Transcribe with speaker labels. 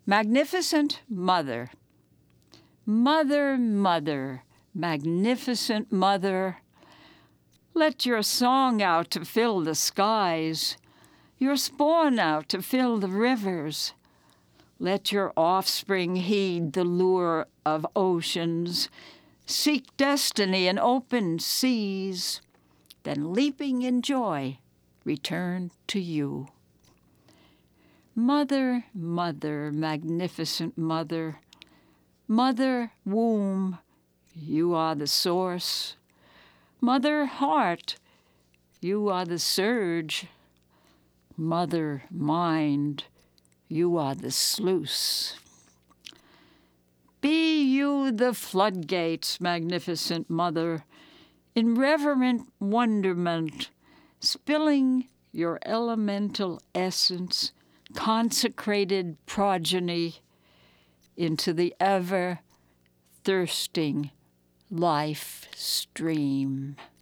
Speaker 1: Magnificent Mother. Mother, Mother, magnificent Mother, let your song out to fill the skies, your spawn out to fill the rivers. Let your offspring heed the lure of oceans, seek destiny in open seas, then leaping in joy, return to you. Mother, Mother, magnificent Mother, Mother womb, you are the source. Mother heart, you are the surge. Mother mind, you are the sluice. Be you the floodgates, magnificent Mother, in reverent wonderment, spilling your elemental essence, consecrated progeny, into the ever-thirsting life stream.